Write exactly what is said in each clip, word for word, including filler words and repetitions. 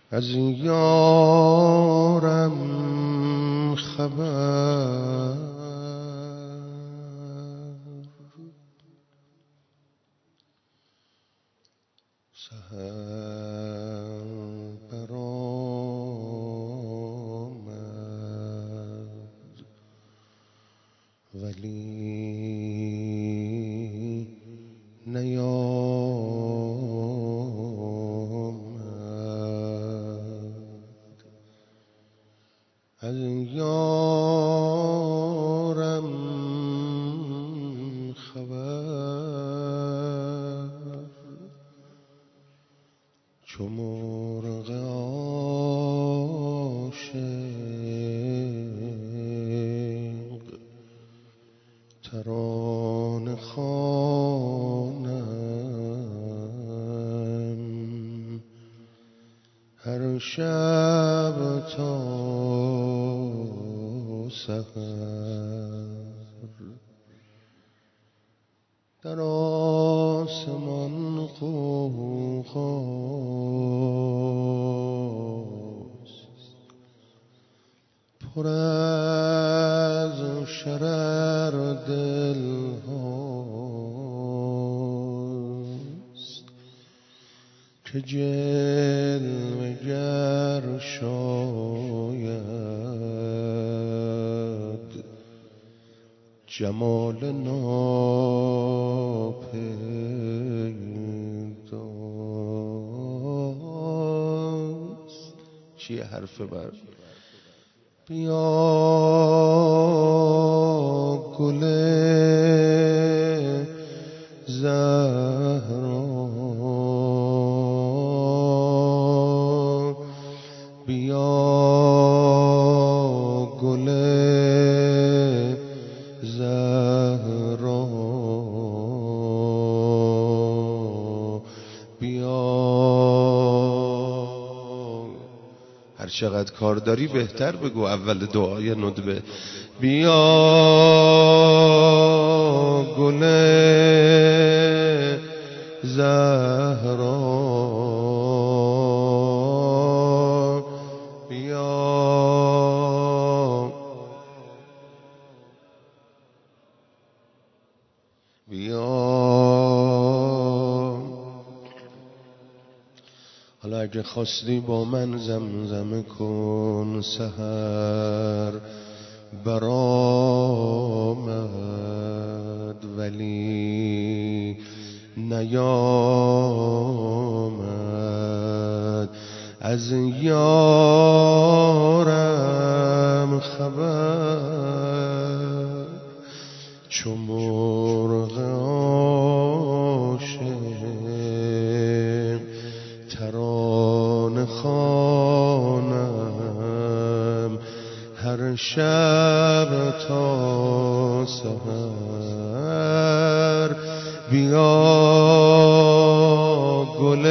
از یارم خبر سحر برآمد ولی نیامد. از یارم خبر چو مرغ عاشق ترانه خوانم هر شب تا سحر. در آسمان غوغاست پر از شرر دلهاست که جلوه گر شاید جمال ناپیداست. چیه حرف بر بیا گل زهرا بیا گل زهرا بیا. هر چقدر کار داری بهتر بگو اول دعای ندبه. بیا گل زهرا بیا بیا. حالا اگه خواستی با من زمزمه کن سحر برآمد ولی نیامد. از یارم خبر چو مرغ عاشق ترانه خوانم هر شب تا سحر. بیا گل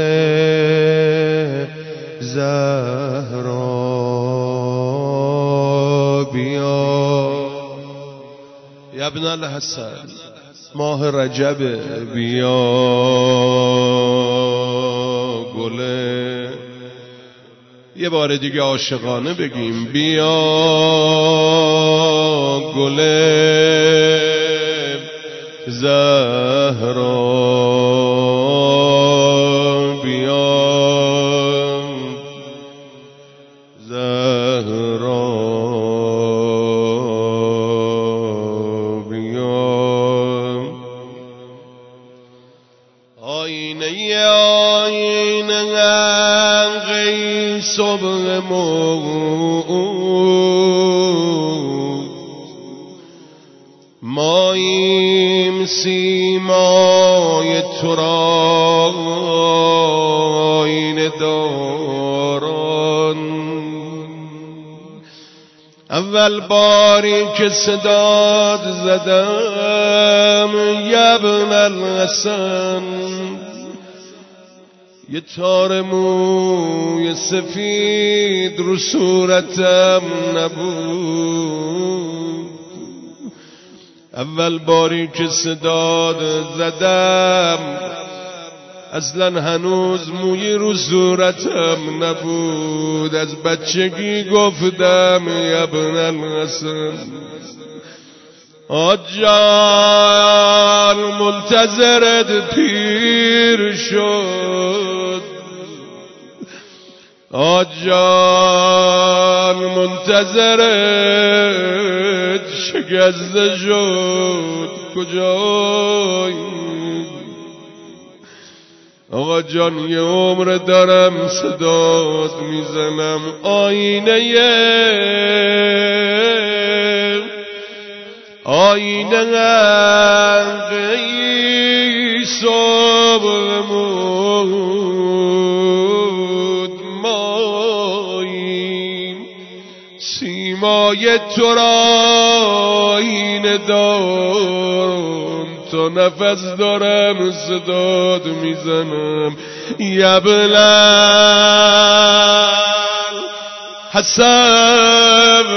زهرا بیا. یا ابن الحسن ماه رجب بیا گله. یه بار دیگه عاشقانه بگیم بیا گله زهرا بیا زهرا بیا. آینه آینه غی صبح موعود ماییم سیمای تو را آینه داران. اول باری که صداد زدم یبن الحسن یه تار موی سفید رو صورتم نبود. اول باری که صداد زدم اصلا هنوز موی رو صورتم نبود، از بچگی گفتم یا ابن الحسن آجان منتظرت پیر شد، آجان منتظرت شکسته شد. کجایی آقا جان؟ یه عمر دارم صدات میزنم، آینه آینه غی صبح مود ماییم، سیمای تو را آینه دارم، تا نفس دارم صدات میزنم یا بلال حسب.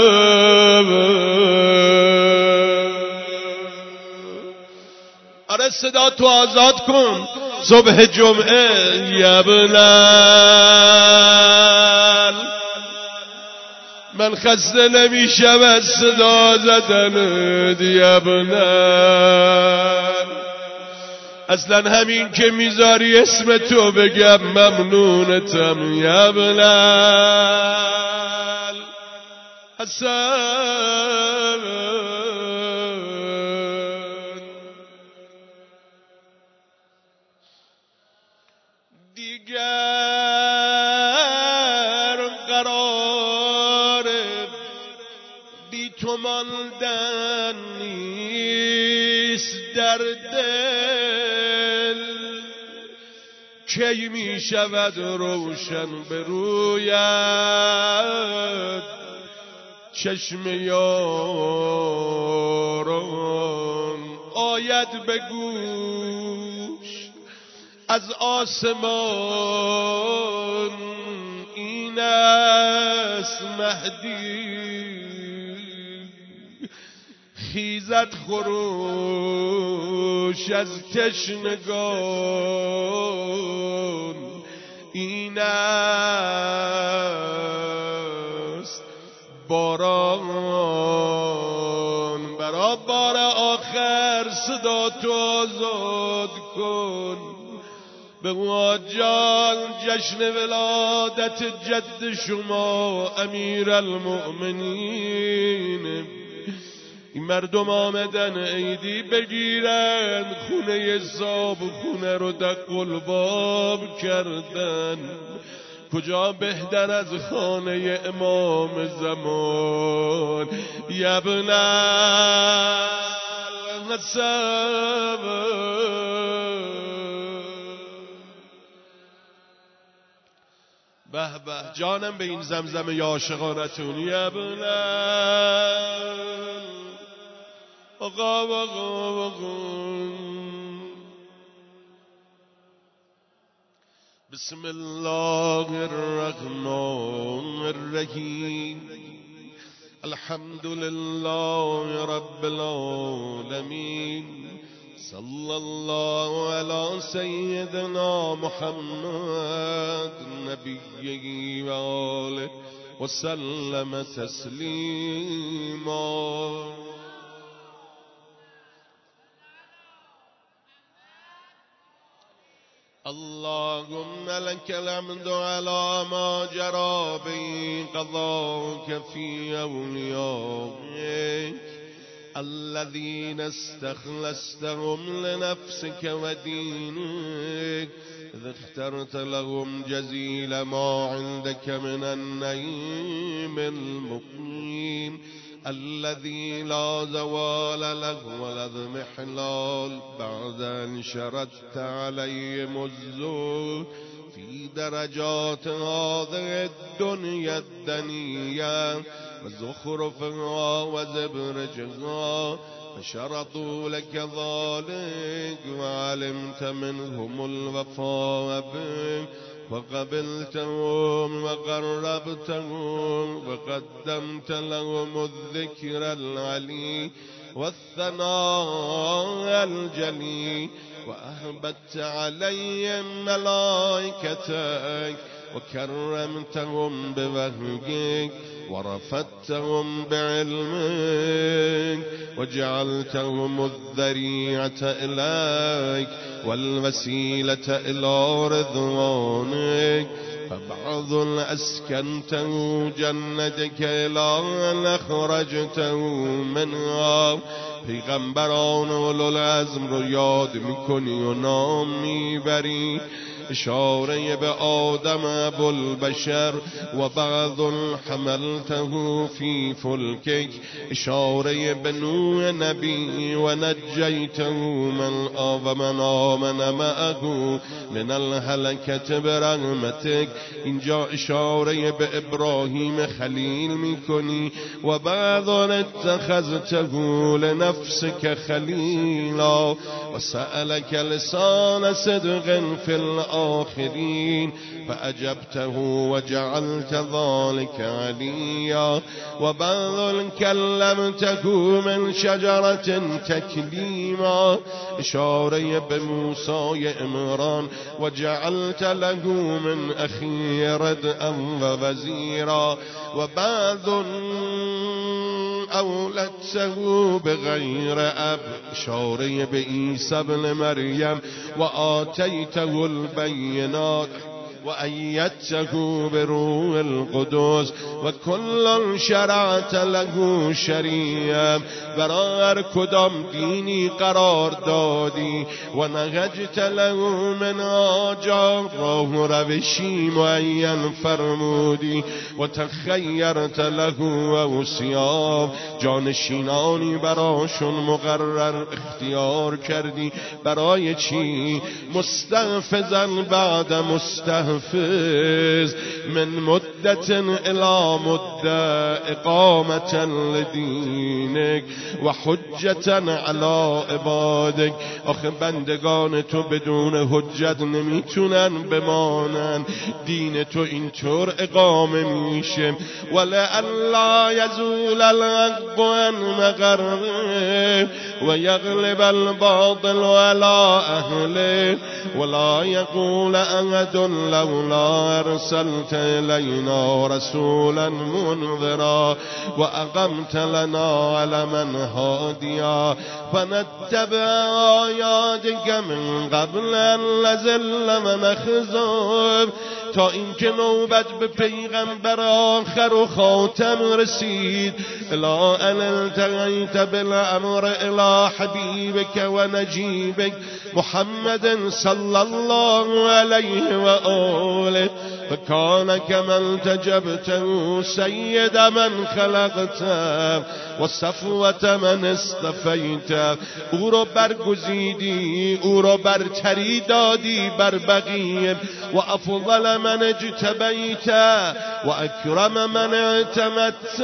آره صدا تو آزاد کن صبح جمعه یا بلال، من خسته نمیشم از صدا زدنت یا بلال. اصلا همین که میذاری اسم تو بگم ممنونتم یا بلال حسن. دیگر قراره بی تو ماندن نیست در دل، کی می شود روشن به رویت چشم یاران، آید به گوش از آسمان این است مهدی، خیزد خروش از تشنگان این است باران. برا بار آخر صدا تو آزاد کن، به جان جشن ولادت جد شما امیر المؤمنین. این مردم آمدن عیدی بگیرن، خونه صاحب خونه رو دق الباب کردن. کجا بهتر از خانه امام زمان یا ابن الحسن. به به جانم به این زمزم یا عاشقانتون یا ابن آقا آقا آقا. بسم الله الرحمن الرحیم، الحمد لله رب العالمین، صلی الله علی سیدنا محمد نبیه و آله و سلم تسلیما. اللهم لك الحمد على ما جرى به قضاك في أوليائك الذين استخلصتهم لنفسك ودينك، إذ اخترت لهم جزيل ما عندك من النعيم المقيم الذي لا زوال له ولا اضمحلال، بعد أن شردت عليهم الذل في درجات هذه الدنيا الدنية وزخرفها وزبرجها، فشرطوا لك ذلك وعلمت منهم الوفاء به وقبلتهم وقربتهم وقدمت لهم الذكر العلي والثناء الجلي، وأهبت عليهم ملائكتك وكرمتهم بوهيك ورفدتهم بعلمك وجعلتهم الذريعة إليك والوسيلة إلى رضوانك فبعض أسكنته جنتك إلى أن أخرجته منها. پیغمبران اولوالعزم رو یاد میکنی و نام میبری، اشاره به آدم ابوالبشر و بعض حملته فی فلکک، اشاره به نوح نبی و نجیته من و من آمن معه من الهلکت برحمتک. اینجا اشاره به ابراهیم خلیل میکنی و بعض اتخذته لنفسك خلیلا و سألك لسان صدق فی الآخرین فأجبته وجعلت ذلك عليا وبعض كلمته من شجرة تكليما، اشاره به موسی عمران وجعلت له من اخی ردءا ووزیرا وبعض اولدته بغیر اب، اشاره به عیسی ابن مریم و آتیته البینات و ایدته بروح القدس و کل شرعت له شریعه، برای هر کدام دینی قرار دادی و نهجت له من آجا راه و روشی معین فرمودی و تخیرت له اوصیا، جانشینانی براشون مقرر اختیار کردی. برای چی؟ مستحفظا بعد مستحفظ من مدت الى مدت اقامة لدینک و حجتا علی عبادک. آخه بندگان تو بدون حجت نمیتونن بمانن، دین تو اینطور اقامه میشه. ولئلا یزول الحق عن مقره و یغلب الباطل علی اهله ولا یقول احد لولا ارسلت الینا رسولا منذرا و اقمت لنا علما هادیا فنتبع آیاتک من قبل ان نذل و نخزر. تا اینکه نوبت به پیغمبر آخر و خاتم رسید، الا ان التقیت بالامر الی حبیبک و نجیبک محمد صلی الله علیه و آله فکان کما التجبته سید من خلقت و صفوت من اصطفیت. او رو برگزیدی، او رو برتری دادی بر بقیه و افضل من اجتبیت و اکرم من اعتمدت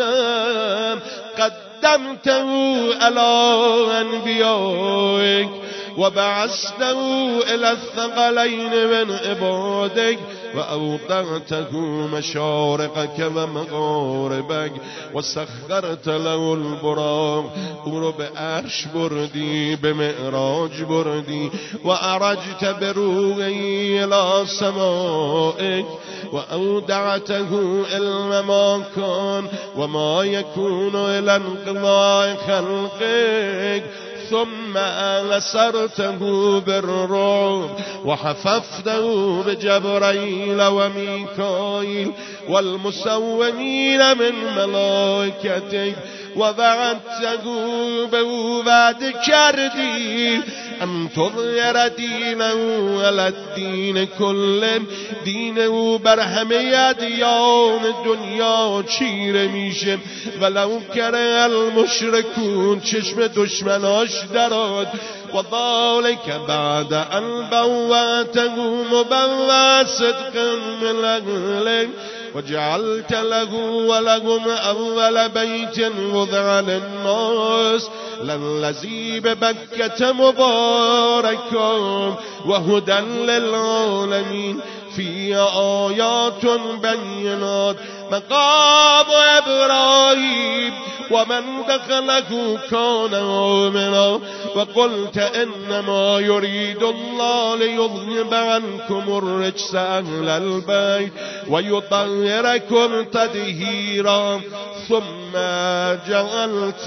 قدمته علی انبیائک و بعثته الى الثقلین من عبادک و اوقعته مشارقک و مغاربک و سخرت له البراق. او رو به عرش بردی، به معراج بردی و عرجت بروحی الى سمائک و اودعته علم ما کان و ما یکون الى انقضاء خلقک ثم نصرته بالرعب وحففته بجبرائيل وميكائيل والمسومين من ملائكتك ووعدته به وعده کردی ان تظهر دینه علی الدین کله، دین او بر همه ادیان دنیا چیره میشه. ولو کره المشرکون، چشم دشمناش دراد. و ذالک بعد ان بوأته مبوأ صدق من اهله وجعلت له ولهم اول بیت وضع للناس للذی ببکة مبارکا وهدى للعالمین فی آیات بینات. مقام ابراهیم ومن دخله كان آمنا وقلت إنما يريد الله ليذهب عنكم الرجس أهل البيت ويطهركم تطهيرا ثم جعلت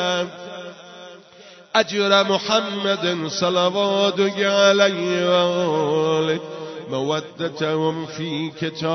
أجر محمد صلواتك عليه وآله مودتهم في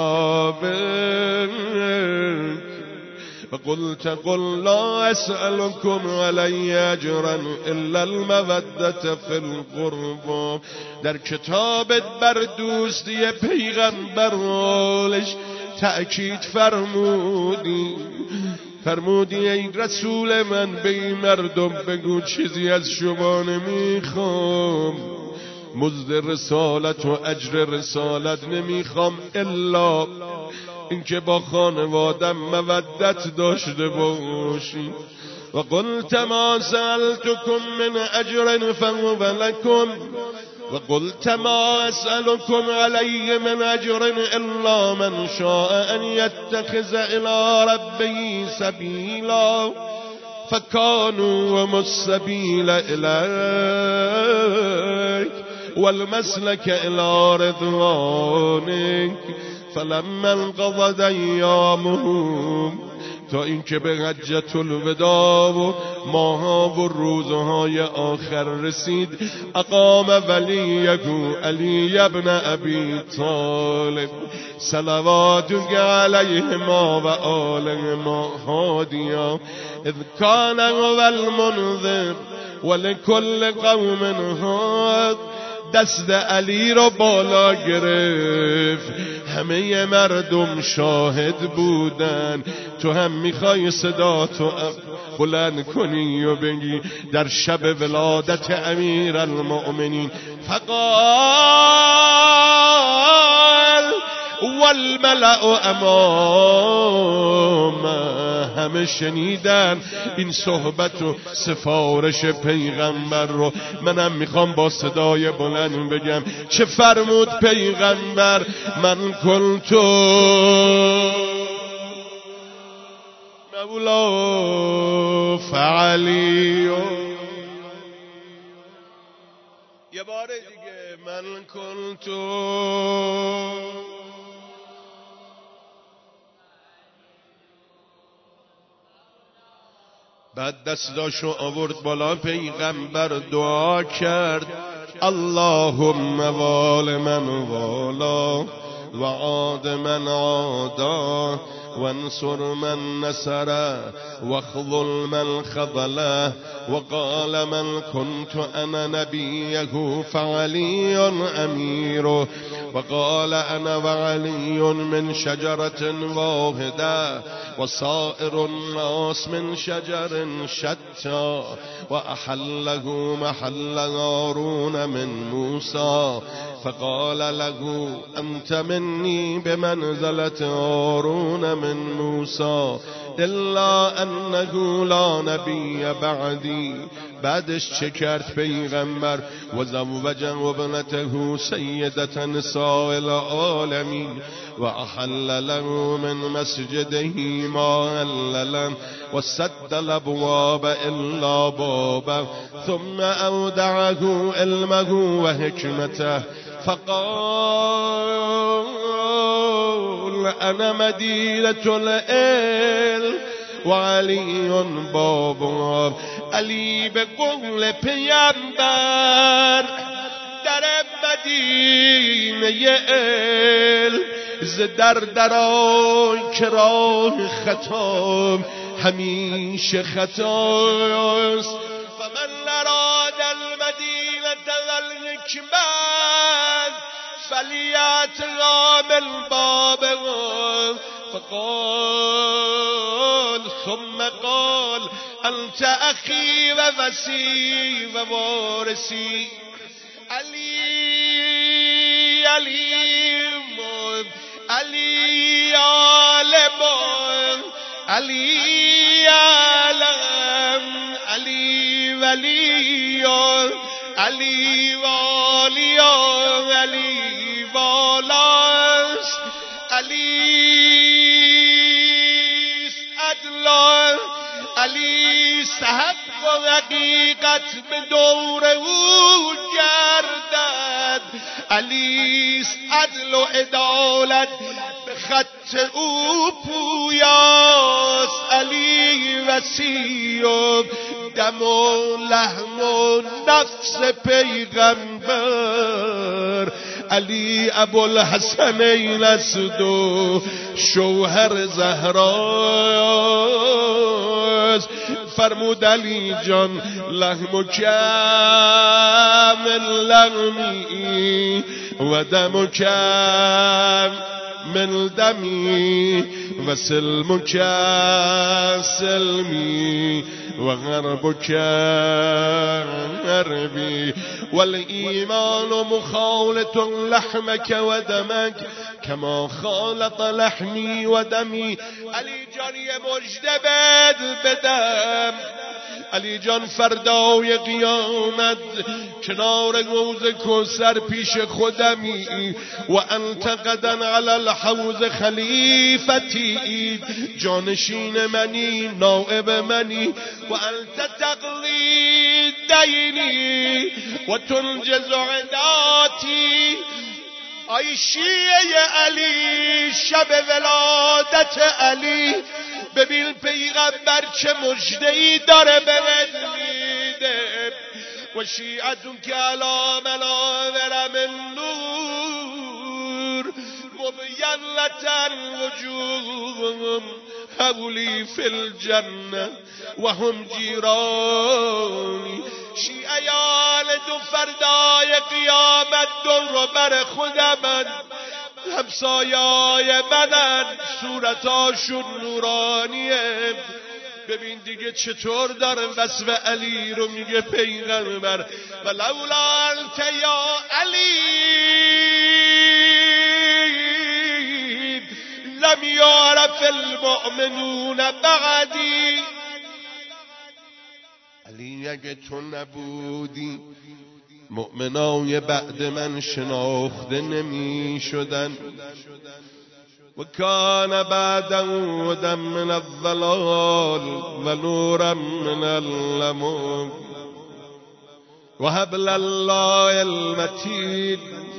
كتابك فقلت قل لا أسألكم علي أجرا إلا المودة في القربى. در کتابت بر دوستی پیغمبر آلش تأکید فرمودی فرمودی ای رسول من به این مردم بگو چیزی از شما نمیخوام، مزد رسالت و اجر رسالت نمیخوام الا اینکه با خانوادم مودت داشته باشی. و قلت ما سألتكم من اجر فهو لكم و قلت ما اسألكم علی من اجر الا من شاء ان يتخذ الى ربه سبیلا فكانوا وما السبيل إليك والمسلك إلى رضوانك فلما انقضت أيامهم تا اینکه به حجة الوداع و ماها و روزهای آخر رسید اقام ولیه علی ابن ابی طالب صلواتک علیهما و آلهما هادیا اذ کان هو المنذر ولکل قوم هاد. دست علی رو بالا گرفت، همه مردم شاهد بودن. تو هم میخوای صدا تو بلند کنی و بگی در شب ولادت امیر المؤمنین فقال والملأ امام. همه شنیدن این صحبت و سفارش پیغمبر رو. منم میخوام با صدای بلند بگم چه فرمود پیغمبر؟ من کنتو مولا فعلی. یه بار دیگه من کنتو بعد دستاشو آورد بالا پیغمبر دعا کرد اللهم وال من والا و عاد من عادا وانصر من نصره واخذل من خذله. وقال من كنت انا نبيه فعلي اميره وقال انا وعلي من شجرة واحدة وصائر الناس من شجر شتى وأحله محل هارون من موسى فقال له أنت مني بمنزلة هارون من موسى إلا أنه لا نبي بعدي. بعدش چه کرد پیغمبر؟ و زوجه ابنته سیدة نساء العالمین و احل له من مسجده ما هللا و سد الابواب الا بابه ثم اودعه علمه و حکمته فقال انا مدینة العلم و علی بابا. علی به قول پیامبر در مدینه علم ز در درای که راه خطا همیشه خطاست. فمن اراد المدینه والحکمت فلیأتها من بابها. فقال ثم قال انت اخی و وصی و وارثی. علی علی علی عالم علی عالم علی ولی علی والی علی والاست علی عدل علی حق و حقیقت به دور او گردد، علی عدل و عدالت به خط او پویاست، علی وسیع و دم و لحم و نفس پیغمبر، علی ابوالحسنین است و شوهر زهراست. فرمود علی جان لحم و کم لحمی و دم و کم من دمی و سلم سلمی و غرب غربی والایمان مخالط لحمك و دمک کما خالط لحمی و دمی. علی جان یه مژده بد بدم، علی جان فردای قیامت کنار حوض کوثر پیش خودمی و انت غدا علی الحوض خلیفتی، جانشین منی نائب منی و انت تقضی دینی و تنجز عداتی. ای شیعه علی شب ولادت علی ببین پیغمبر چه مژده‌ای داره بهت میده و شیعتون که علی منابر من نور مبینة وجوههم حولی فی الجنه و هم جیرانی. شیعیان دو فردای قیامت دور بر خودمن، همسایای منن، صورتاشون نورانیه. ببین دیگه چطور داره وصف علی رو میگه پیغمبر، و لولا انت یا علی لم یعرف المؤمنون بعدی. علی اگه تو نبودی مؤمنای بعد من شناخته نمی شدن. و کان بعد هدى من الضلال و نورا من اللمم و حبل الله المتین.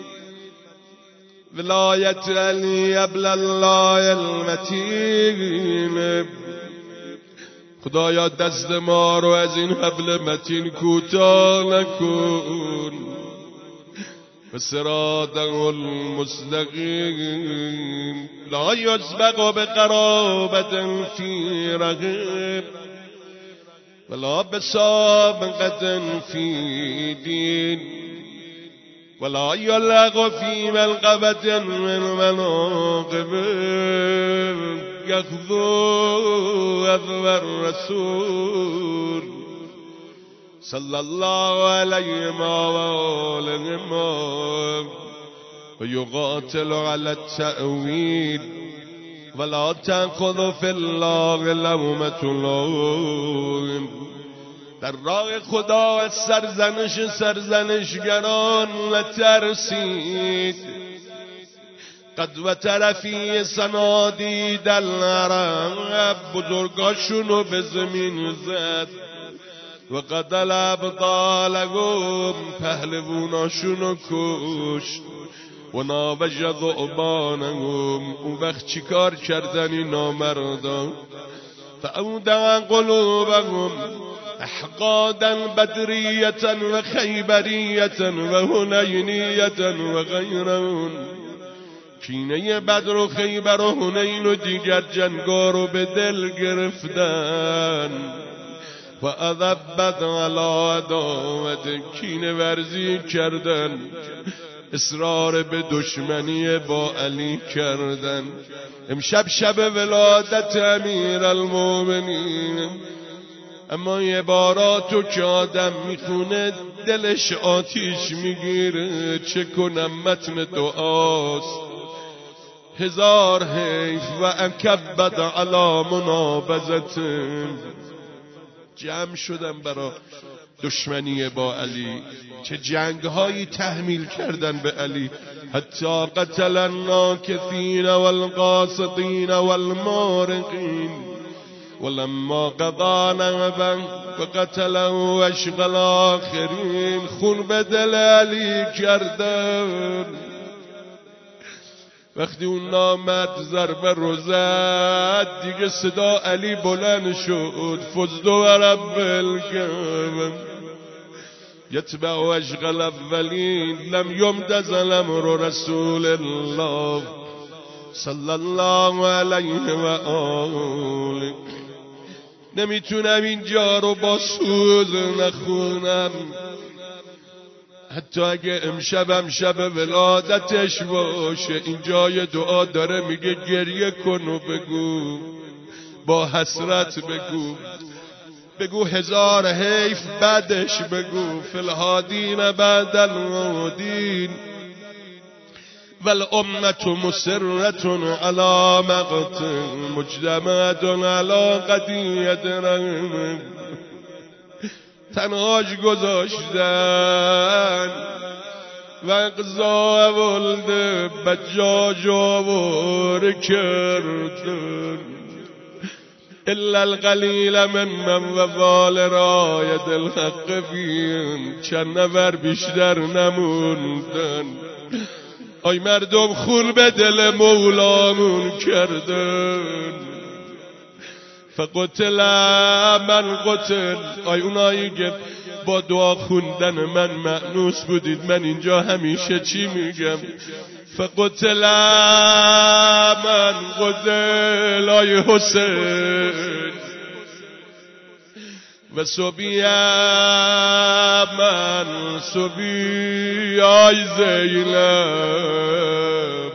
ولایت علی حبل الله المتین. خدایا دست ما رو از این حبل متین کوتاه نکن. و صراط المستقیم لا یسبق بقرابة فی رغب ولا بسابقة فی دین ولا یلغ فی ملقبة من مناقب یخذو اذو الرسول صلى الله عليه وآله ويقاتل على التأويل ولا تأخذ في الله لومة لائم. در راه خدا از سرزنش سرزنشگران نترسید. قد و طرفی صنادید العرب، بزرگاشونو به زمین زد. و قتل ابطالهم، پهلواناشونو کشت. و نابج ذؤبانهم، اون وقت چی کار کردن این نامردان؟ فاودع قلوبهم احقادا بدریتا و خیبریتا و هنینیتا و غیرون. کینه بدر و خیبر و هنین و دیگر جنگا رو به دل گرفتن. و اذبت علی عداوت، کینه ورزی کردن، اصرار به دشمنی با علی کردن. امشب شب ولادت امیر المؤمنین، اما یه باراتو که آدم میخونه دلش آتیش میگیره. چه کنم متن دعاست. هزار حیف و اکبت علی منابذت، جمع شدم برا دشمنی با علی. چه جنگهایی تحمیل کردن به علی. حتی قتل الناکثین والقاسطین والمارقین، ولما قضا نبا وقتله اشقى آخرین. خون به دل علی کردن. وقتی اون نامرد ضربه رو زد دیگه صدا علی بلند شد. فزد و رب الکعبه یتبع اشقى الاولین لم یمدز الامر رسول الله صلی الله علیه و آله. نمیتونم اینجا رو با سوز نخونم، حتی اگه امشبم شب ولادتش باشه. اینجا دعا داره میگه گریه کن و بگو، با حسرت بگو، بگو هزار حیف بعدش بگو. فی الهادین بعد المودین والامة مسرة على مقتل مجتمع على قضیة رحم. تنهاش گذاشتن و اقضا ولد بجاج آور کردن. الا القلیل من من وفال رایت الحق فیم. چند نفر بیشتر نموندن. آی مردم خون به دل مولامون کردن. فقتل من قتل. آی اونایی که با دعا خوندن من مأنوس بودید، من اینجا همیشه چی میگم؟ فقتل من قتل. آی حسین و صبی من صبی. آی زینب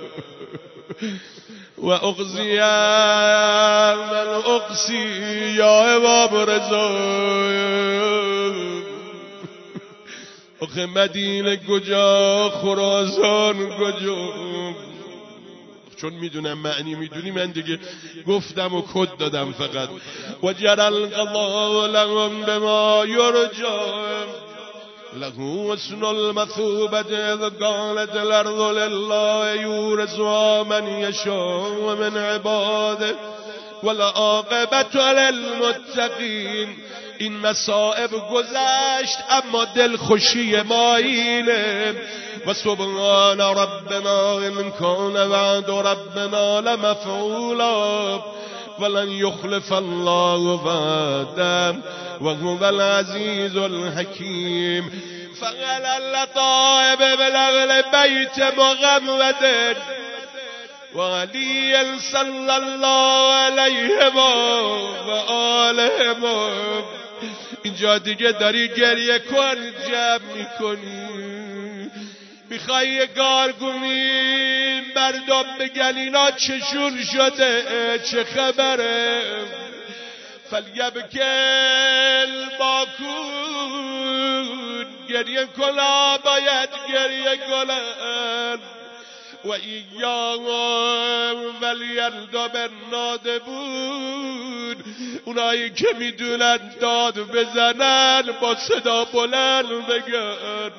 و اغزی من اقسی. یا امام رضا آخه مدینه کجا، خراسان کجا؟ چون میدونم معنی میدونی من دیگه گفتم و کد دادم فقط. و جر القضاء لهم بما یرجا له حسن المثوبة اذ قالت الارض لله یورثها من یشاء من عباده والعاقبة للمتقین. این مصائب گذشت اما دل خوشی ما اینه. و سبحان ربنا ان کان وعد ربنا لمفعولا ولن یخلف الله وعده و هو العزیز الحکیم. فقال اللطائب بالاغل بیت مغمد و علی صلی الله علیه و آله. اینجا دیگه داری گریه کن جمع میکنی، میخوای یه گارگونی مردم بگن اینا چشون شده، چه خبره؟ فلیبکل باکون. گریه کلا باید گریه کلن. و ایام ولیردا بر نادبون. اونایی که میدونن داد بزنن با صدا بلند بگن.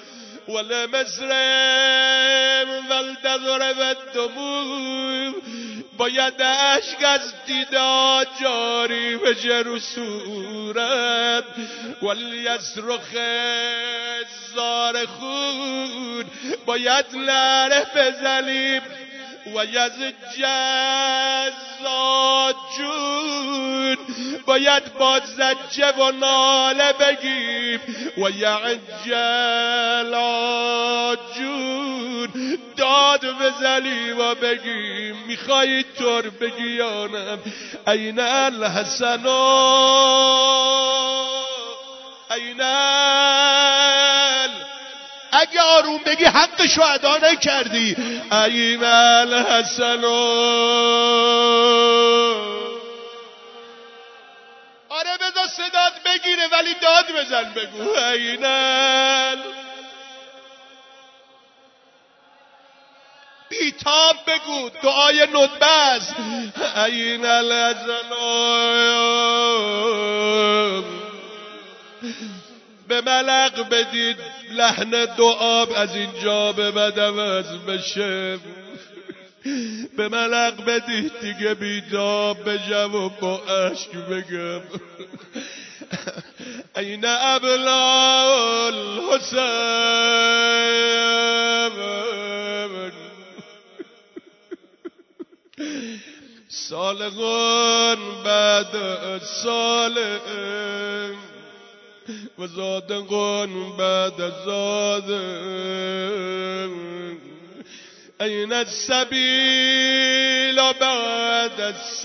ولمصرم ولتذر و الدموع. باید عشق از دیدار جاری بشه رو صورت. ولیصرخ زار خون. باید نعره بزنیم و یزج الزاجون. باید با زجه و ناله بگیم و یعجل آجون. داد بزنیم و بگیم. میخوایی طور بگی یا نه؟ این الحسن این ال. اگه آروم بگی حقشو ادا نکردی. این الحسن. آره بذار صدات بگیره ولی داد بزن بگو. این ال. بیتاب بگو. دعای ندبه است. این الحسن. به ملق بدید لحن دعاب از اینجا به بعد عوض بشه. به ملق بدید دیگه بیداب بشم و با عشق بگم این ابلا الحسین سالگان بعد سالم و زادگان بعد زادم این السبیل بعد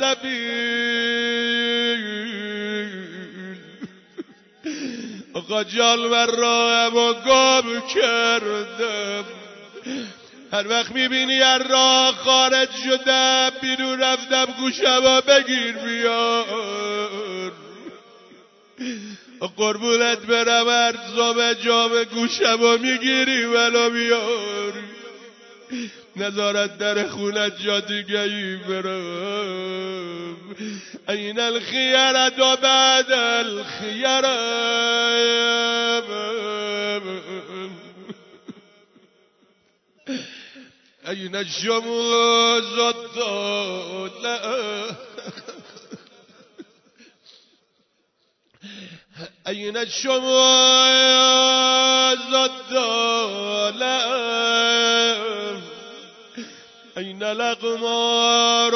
السبیل آقا جلوه را و گم کردم هر وقت میبینی هر راه خارج شدم بیرون رفتم گوشمو بگیر بیار قربونت برم هر زام جام گوشمو میگیری ولو بیاری نظارت در خونت جا دیگه ای برم این الخیرت و بعد الخیرت این الشموس الضالة این الشموس الضالة این الاقمار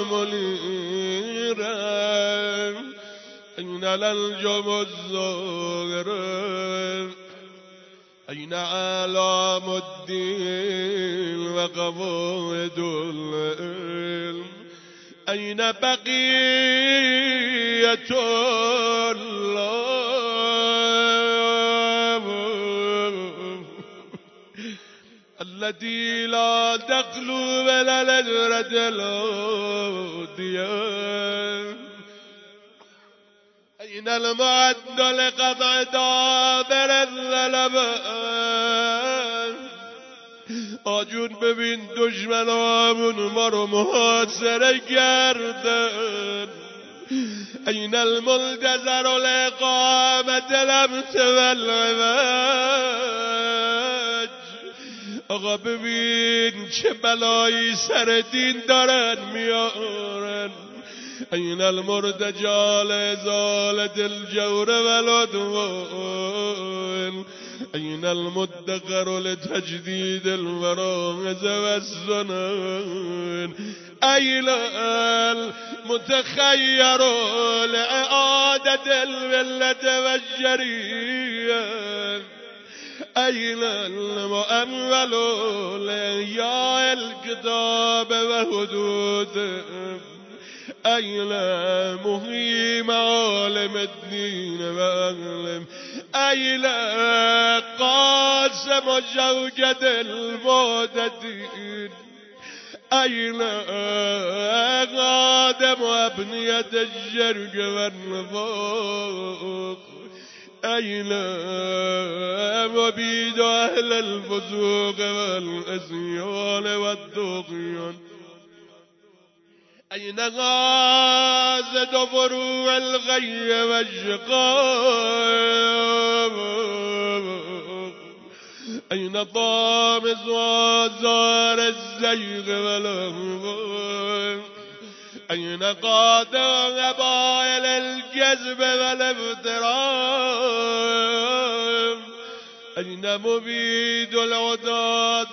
المنيرة این الانجم الزاهرة این علام الدين وقواعد العلم این بقية الله التي لا تخلو ولا الأجرة الأودية این المعد لقطع دابر الظلمات آجون ببین دشمنامون ما رو محاصره کردن این الملتزر لقامت الامت والعوج آقا ببین چه بلایی سر دین دارن میارن این المرتجى لإزالة الجور والعدوان این المدقر لتجديد الفرائض والسنن این المتخير لإعادة الملة والشريعة این المؤمل لإحياء الكتاب وحدوده این محيي معالم الدين وأعلم این قاسم شوكة المعتدين این قادم أبنية الشرك والنفاق این مبيد أهل الفسوق والعصيان والطغيان این غازة فروع الغي والشقاق این طامس وآثار الزيغ والأهواء این قاطع قبائل الكذب والافتراء این مبيد العتاة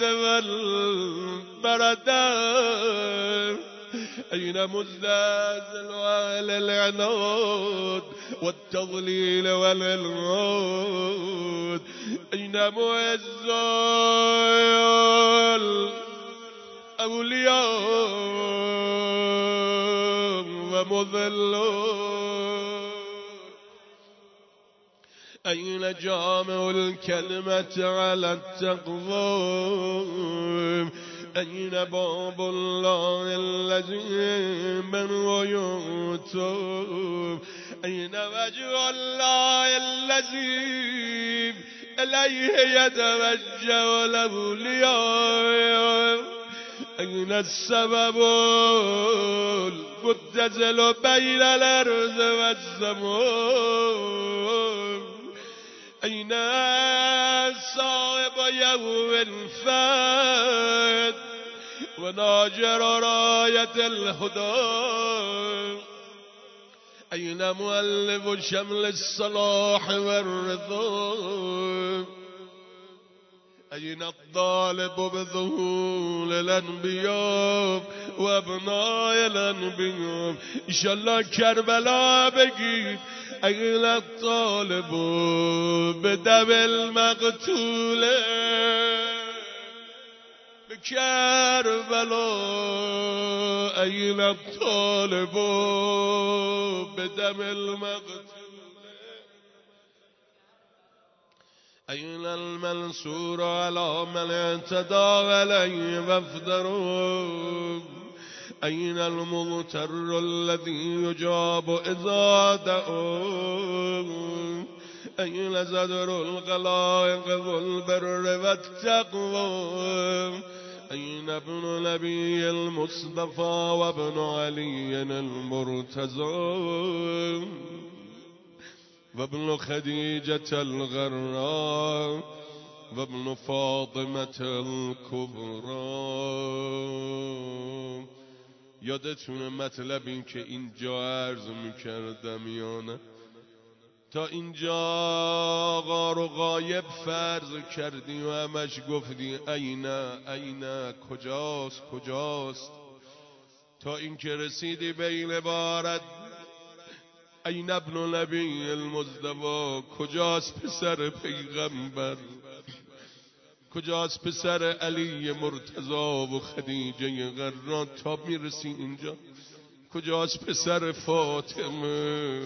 والبردان این مزدازل أهل العناد والتضليل والإلغاد این معز الأولياء ومذلون این جامع الكلمة على التقوى این باب الله الذي من ويوتوب این وجه الله الذي إليه يتوجه الأولياء این السبب المتصل بين الأرض والسماء این صاحب يوم الفات وناجر راية الهدى أين مؤلف شمل الصلاح والرضا أين الطالب بذهول الأنبياء وابناء الأنبياء إن شاء الله كربلاء بگید أين الطالب بدم المقتول بكربلاء أين الطالب بدم المقتول أين المنصور على من اعتدى عليه وافدروا أين المغتر الذي يجاب إذا دعوا أين زدر الخلائق ذو البر والتقوى أين ابن نبي المصطفى وابن علي المرتضى وابن خديجة الغراء وابن فاطمة الكبرى. یادتونه مطلب این که اینجا عرض میکردم یا نه؟ تا اینجا آقا رو غایب فرض کردی و همش گفتی اینا اینا کجاست کجاست، تا اینکه رسیدی به این عبارت این ابن نبی المصطفی، کجاست پسر پیغمبر، کجاست پسر علی مرتضی و خدیجه غرا، تا میرسی اینجا کجاست پسر فاطمه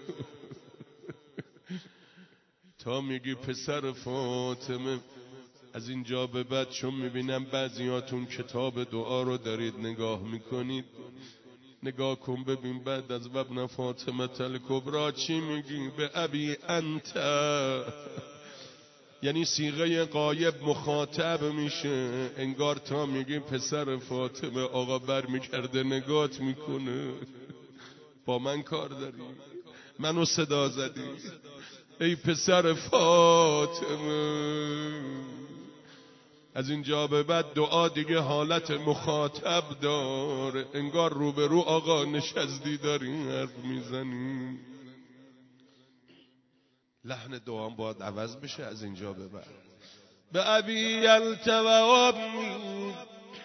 تا میگی پسر فاطمه. از اینجا به بعد چون میبینم بعضیاتون کتاب دعا رو دارید نگاه میکنید، نگاه کن ببین بعد از ابن فاطمه الکبری چی میگی؟ به ابی انت، یعنی صیغه غایب مخاطب میشه، انگار تا میگی پسر فاطمه آقا بر میکرده نگات میکنه، با من کار داری، منو صدا زدی ای پسر فاطمه. از اینجا به بعد دعا دیگه حالت مخاطب داره، انگار روبرو آقا نشستی داری حرف میزنی. لحن دعا باید عوض بشه از اینجا به بعد. به ابی انت و امی،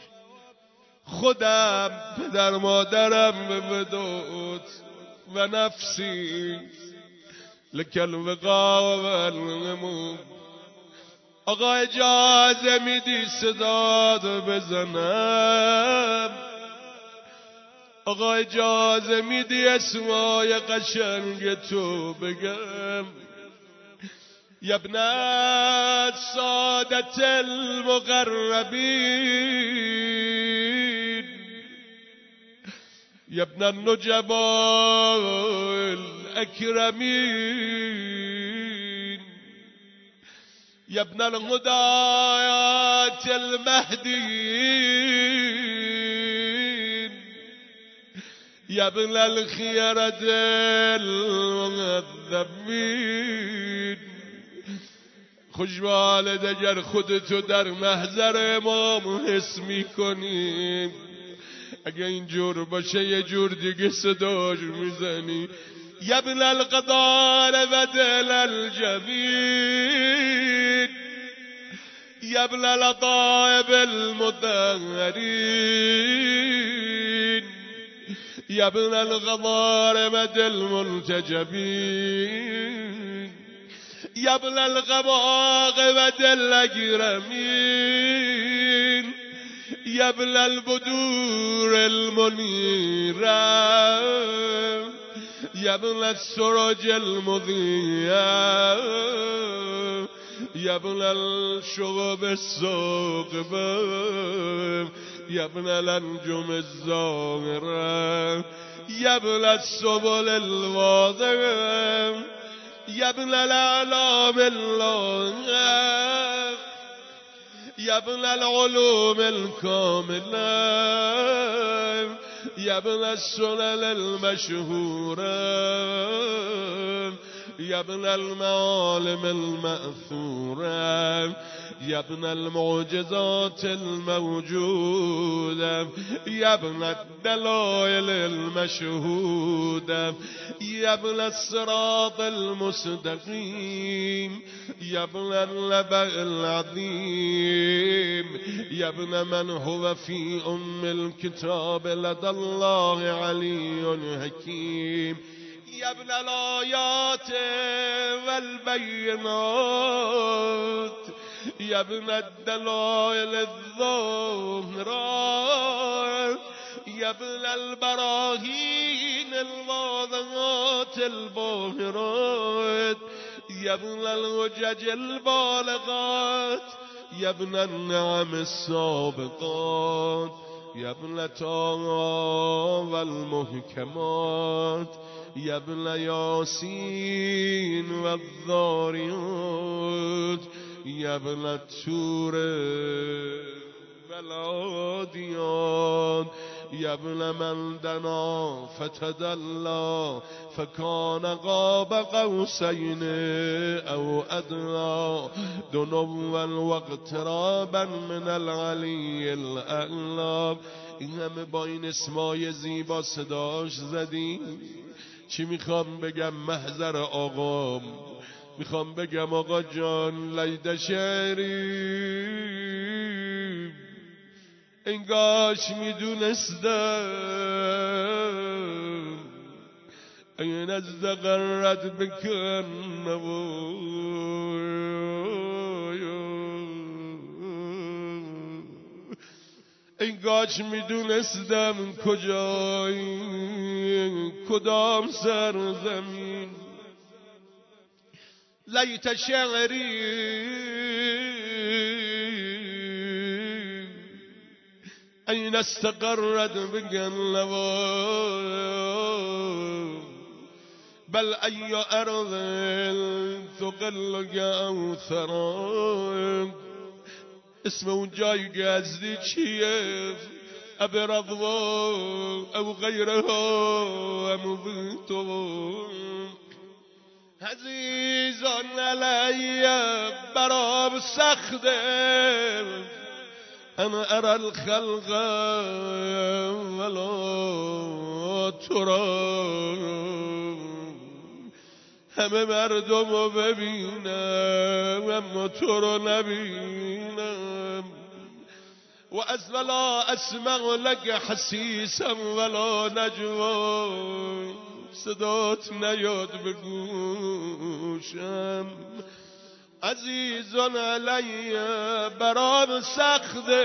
خودم پدر مادرم به ودود و نفسی لکل وقا و الغمود. آقا اجازه میدی صداد بزنم، آقا اجازه میدی اسمای قشنگ تو بگم. یبن سادت المقربین، یبن النجباء الاکرمین، يا ابن الهدايات المهديين، يا ابن الخيرة المذنبين. خوشبالد اگر خودتو در محضر امام حس میکنی، اگه اینجور باشه یه جور دیگه صداش میزنی. يا ابن القدار بدل الجميل، يا ابن الطائب المدهرين، يا ابن الغضار بدل المنتجبين، يا ابن الغباغ بدل الأجرمين، يا ابن البدور المنيرة، يا ابن السرج المضيء، يا ابن الشغب الثاقبة، يا ابن الأنجم الزاهرة، يا ابن السبل الواضحة، يا ابن الأعلام اللائحة، يا ابن العلوم الكاملة، يا ابن السنن المشهورة، يا ابن المعالم المأثورة، يا ابن المعجزات الموجودة، يا ابن الدلائل المشهودة، يا ابن الصراط المستقيم، يا ابن النبأ العظيم، يا ابن من هو في أم الكتاب لدى الله علي حكيم، يا ابن الآيات والبينات، يا ابن الدلائل الظاهرات، يا ابن البراهين الواضحات الباهرات، يا ابن الحجج البالغات، يا ابن النعم السابقات، يا ابن طه والمحكمات، يا ابن ياسين والذاريات، يا ابن التور والعاديات، يا ابن من دنا فتدلى فكان قاب قوسين او ادنى دنوا واقترابا من العلی الاعلی. این همه با این اسمای زیبا صداش زدی. چی میخوام بگم؟ محضر آقام میخوام بگم آقا جان لید شعری انگاش میدونستم این از دقرت بکن انگاش میدونستم کجای کدام سرزمین. لیت شعری این استقرت بگن لوا بل ای ارض تقلق او ثرا. اسم اون جایی که ازدی چیه؟ ابرضوا او غیرها ام بنتو. عزیزان علی برام سخته انا ارى الخلق ولا ترى. همه مردم رو ببینم اما تو رو نبینم. و از ولا اسمع لك حسیسا ولا نجوا. صدات نیاد به گوشم. عزیزان علی برام سخته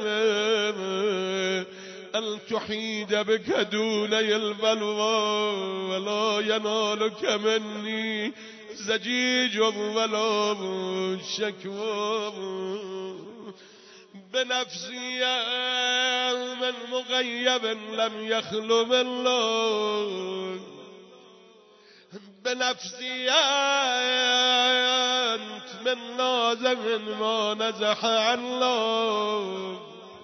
ان تحید بك دوني البلوى ولا ينالك مني زجیج ولا شکوى. بنفسی من مغیب لم يخلو من الله. بنفسی انت من نازم ما نزح عن الله.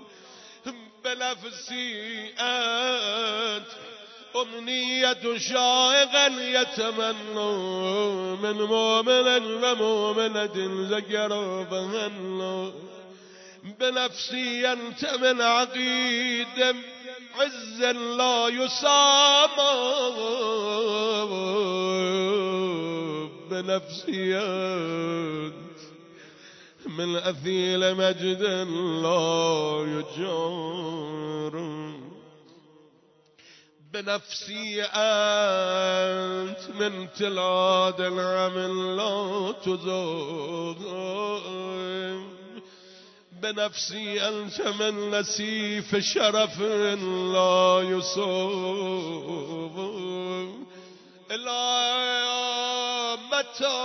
بنفسي أنت أمنية شائقا يتمنى من مؤمن ومؤمنة ذكر فهنى. بنفسي أنت من عقيد عز لا يسامى. بنفسي أنت من أثيل مجد لا يجار. بنفسي أنت من تلاد العمل لا تزار. بنفسي أنت من نسيف شرف لا يصاب. إلا متى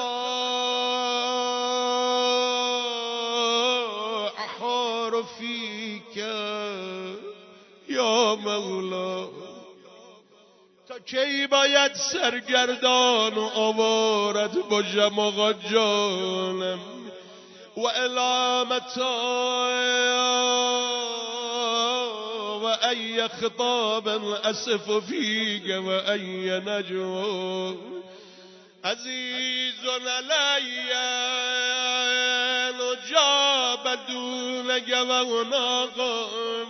أحار فيك يا مولا. تا کی باید سرگردان و آوارت باشم آقا جانم. و الی متی و ای خطاب اسف فیک و ای نجوا. عزیز علی نجاب دون گواناقا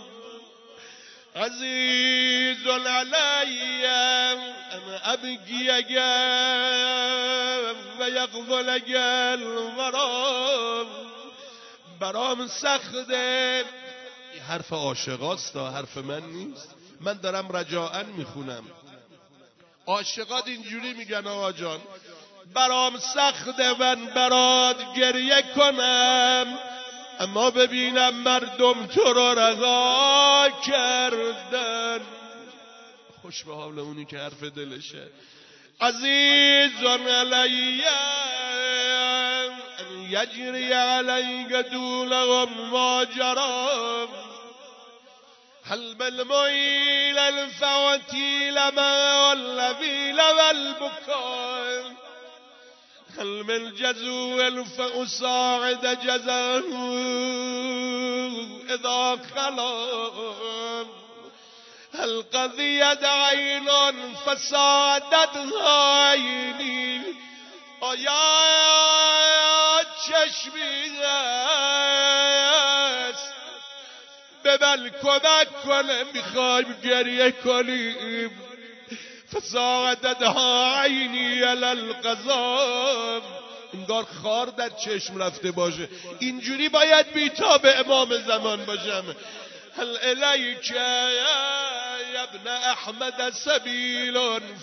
عزیز علی انا ابگی اگر و یقبل اگر ورام برام سخته. حرف عاشقاست، حرف من نیست. من دارم رجاءً میخونم. عاشقات اینجوری میگن آقا جان برام سخته من برات گریه کنم، اما ببینم مردم تو رو رها کردن. خوش به حال اونی که حرف دلشه. عزیز علی یجری علیک دولهم ماجرا هل بالمعیل الفواتیل ما واللبیل والبکار هل بالجزو الفأساعد جزاه اذا خلا هل قضیت عین فسادتها عینی آیا چشمی است ببل کمک کنه میخوایم گریه کنیم. فسادتها عینی علی القضا انگار خار در چشم رفته باشه. اینجوری باید بیتاب امام زمان باشم. هل الیک یا ابن احمد سبیل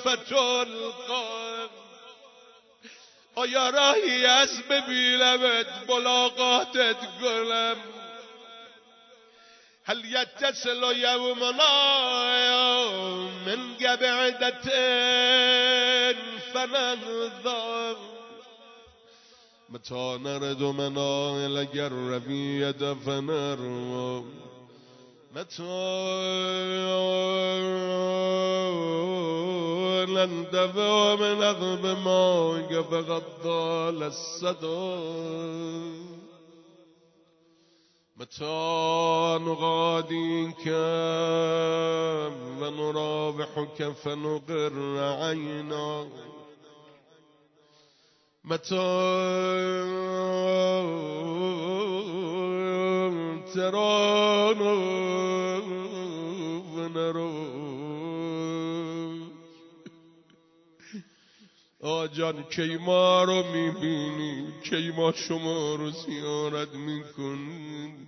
فتلقا آیا راهی از ببینمت ملاقاتت کنم. هل یتصل یومنا من قبعدت فنهضا متى نرد منائل الرویة فنروى متى نندفع من أغب ماء فقد ضال الصدى متى نغاديك ونرابحك فنقر عينا متى ترانا ونروك آجان کی ما رو میبینی، کی ما شما رو زیارت میکنیم.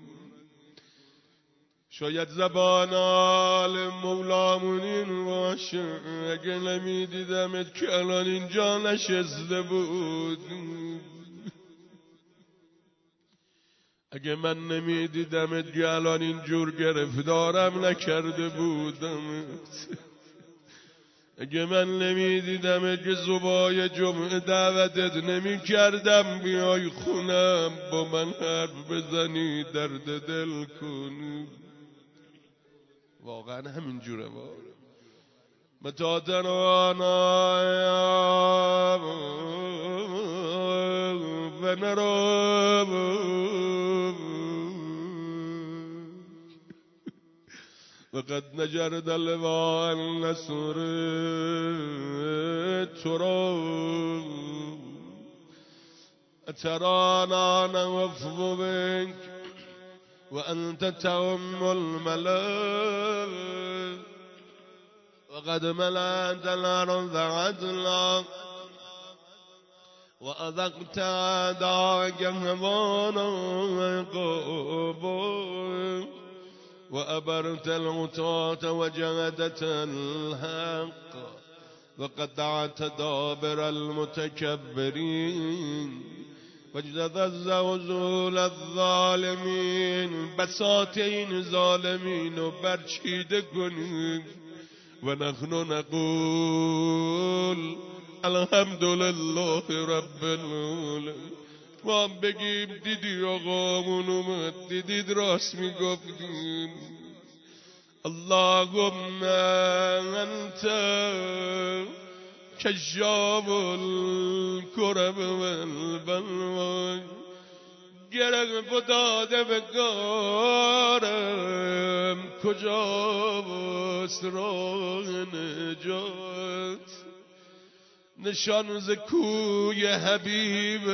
شاید زبان آل مولامون این باشه اگه نمیدیدمت که الان اینجا نشسته بود. اگه من نمیدیدمت که الان اینجور گرفتارم نکرده بودمت. اگه من نمیدیدم که صبحای جمعه دعوتت نمی کردم بیای خونم با من حرف بزنی درد دل کنی. واقعا همین جوره. متا ترانا و نرا وقد نجرد اللواء النصر ترى ترانا نوفو بك وأنت تعم الملا وقد ملأت الأرض عدلا وأذقت أعداءك هوانا عقابا وأبرت العتاة وجهدت الحق وقطعت دابر المتكبرين وجدت عزول الظالمين بساطين ظالمين وبرچیده کنیم و نحن نقول الحمد لله رب العالمين. ما هم بگیم دیدی آقامون اومد، دیدید راست میگفتیم. اللهم انت کشاف الکرب والبلوا گرم فتاده به کارم کجا باست راه نجات. نشان ز کوی حبیب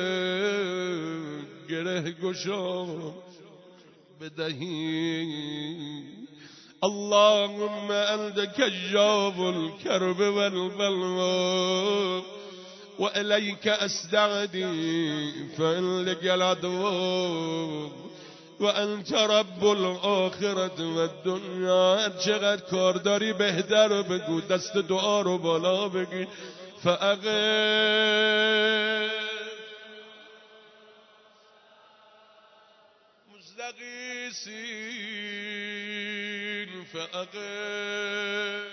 گره گشا بدهی. اللهم انت کشاف الکرب والبلوا وإلیک استعدی فإلک العدو وانت رب الاخرة والدنیا. هر چقدر کار داری بهتر بگو، دست دعا رو بالا بگی. فأقم مستغیثین فأقم.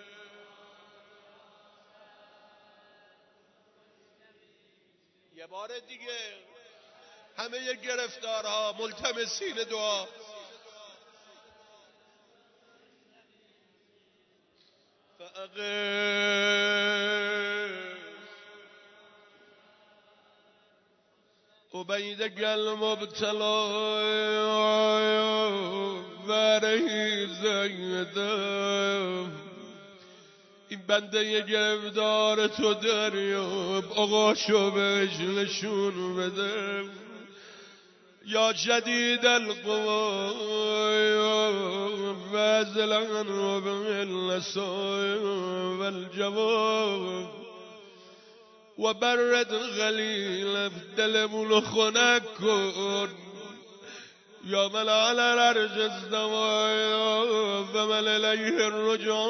یه بار دیگه همه گرفتارها ملتمسین دعا. فأقم عبیدک المبتلا وره زیدم. این بنده گرفتار تو دریاب، آقاشو بهش نشون بده. یا جدید القوا وازلا و بالنساء والجواب و برد غلیل دلمونو خنک کن. یا من على العرش استوى فمن الیه الرجوع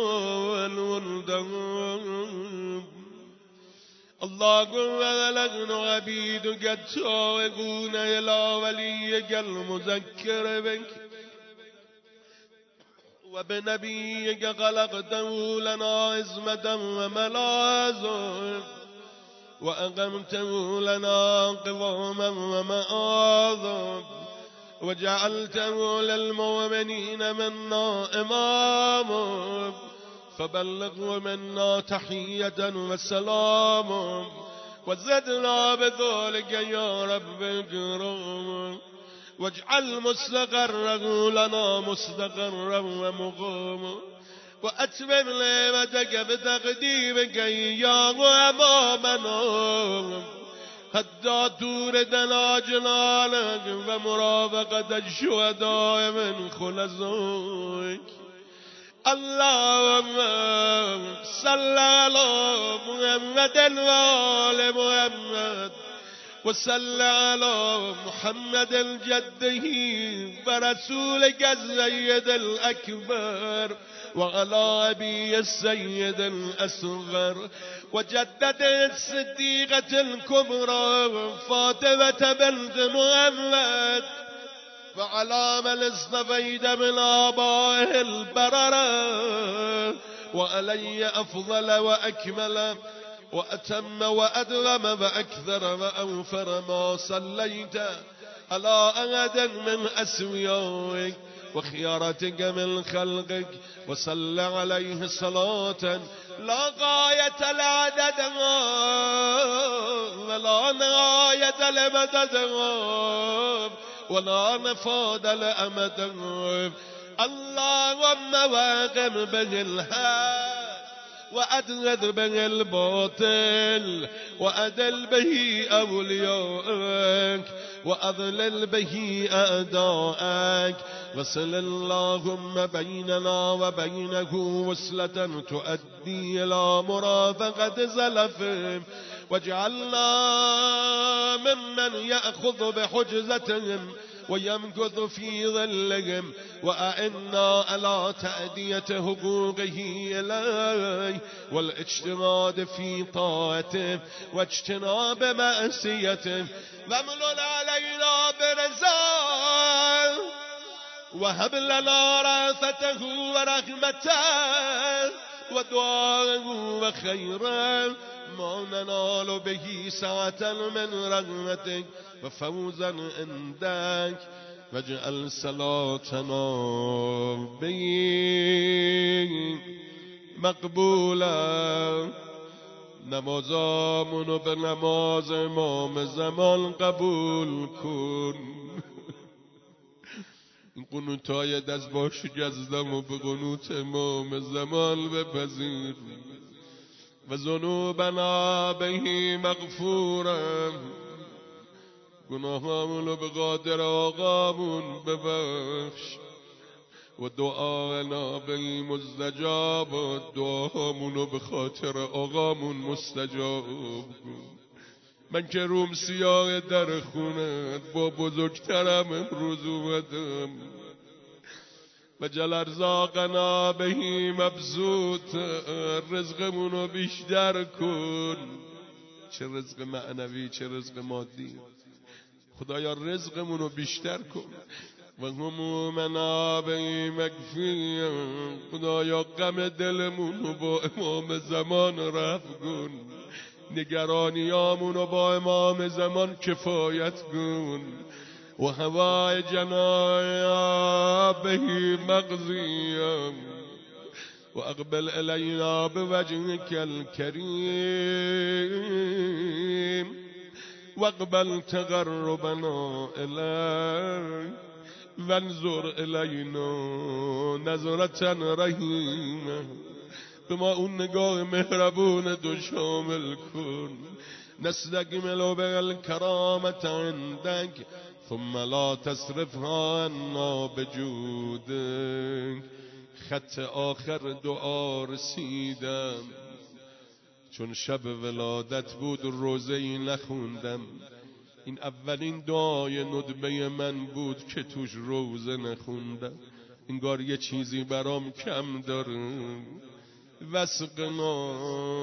والمنتهى. اللهم ولغن عبيدك التائبون إلى وليك المذكر بك وبنبيك خلقته لنا عصمة وملاذا وأقمته لنا قواما ومآذا وجعلته للمؤمنين منا إماما فبلغوا منا تحية وسلام وزدنا بذلك يا رب اكرم واجعل مستقره لنا مستقرا ومقاما وأتمم نعمتك بتقديمك إياه أمامنا حتى توردنا جنانك ومرافقة الشهداء من خلصائك. اللهم صل على محمد وآل محمد وصل على محمد الجده ورسولك السيد الأكبر وعلى أبي السيد الأصغر وجدد الصديقة الكبرى فاطمة بنت محمد وعلى من اصطفيت من آبائه البررة وعلي أفضل وأكمل وأتم وأدغم وأكثر وأوفر ما صليت على أحد من أسويائك وخيارتك من خلقك وصل عليه صلاة لا غاية لعددها ولا نهاية لمددها ولا نفاد لأمدها. اللهم واقم به الحق وأدغد به الباطل وأدل به أولياءك وأضلل به أعداءك وصل اللهم بيننا وبينه وصلة تؤدي إلى مرافقة زلفهم واجعلنا ممن يأخذ بحجزتهم ويمكث في ظلهم وأعنا على تأدية حقوقه إليه والاجتهاد في طاعته واجتناب معصيته واملل علينا برزاه وهب لنا رافته ورحمته ودعاءه وخيرا ما ننال به سعة من رحمتك وفوزا عندك واجعل صلاتنا به مقبولا. نمازامونو به نماز امام زمان قبول کن. این قنوتای دست باش جزدم و به قنوت امام زمان بپذیر. و ذنوبنا بهی مغفورا، گناهامونو به قادر آقامون ببخش و دعانا بهی مستجاب، و دعامونو به خاطر آقامون مستجاب کن. من که روم سیاه در خونت با بزرگترم امروز اومدم و جل ارزاقنا بهی مبسوط، رزقمونو بیشتر کن، چه رزق معنوی چه رزق مادی. خدایا رزقمونو بیشتر کن. و همومنا بهی مکفی، خدایا غم دلمونو با امام زمان رفع کن، نگرانیامونو با امام زمان کفایت کن. و هوای جنایا بهی مقضیم و اقبل الینا بوجهک الکریم و اقبل تقربنا الیک وانظر الینا نظرة رحیمه. به ما اون نگاه مهربون دو شامل کن. نستکمل بالکرامة عندک ثم لا تصرفها عنا بجودک. خط آخر دعا رسیدم، چون شب ولادت بود روزه‌ای نخوندم. این اولین دعای ندبه من بود که توش روزه نخوندم. انگار یه چیزی برام کم داره. وسقنا،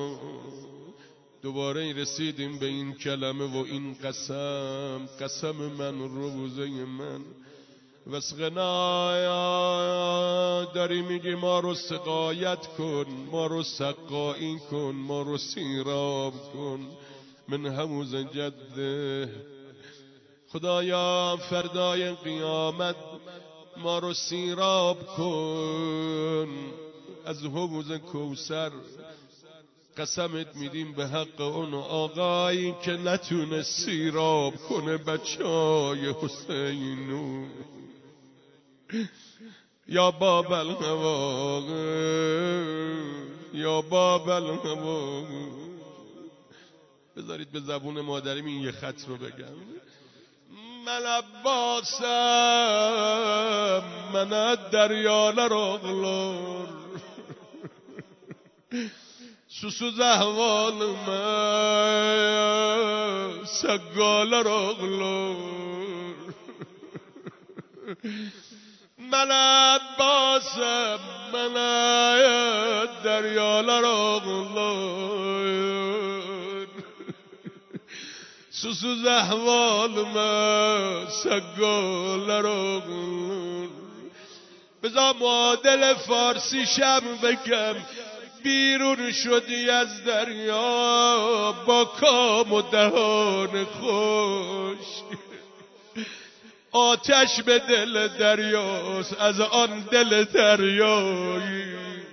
دوباره رسیدیم به این کلمه و این قسم، قسم من روزه من. وسقنا، داری میگی ما رو سقایت کن، ما رو سقایی کن، ما رو سیراب کن من حوض جده. خدایا فردای قیامت ما رو سیراب کن از حوض کوثر. قسمت میدیم به حق اون آقایی که نتونه سیراب کنه بچهای حسینو. یا باب الهوا، یا باب الهوا. بذارید به زبون مادریم این یه خط رو بگم. من عباسم، من دریال راغلور، سوسوز احوال من سگال راغلور. من عباسم، من دریال راغلور، سوسوز احوال من سگال راغلور. بذار معادل فارسی شم بگم. بیرون شدی از دریا با کام و دهان خوش، آتش به دل دریاست از آن دل دریایی.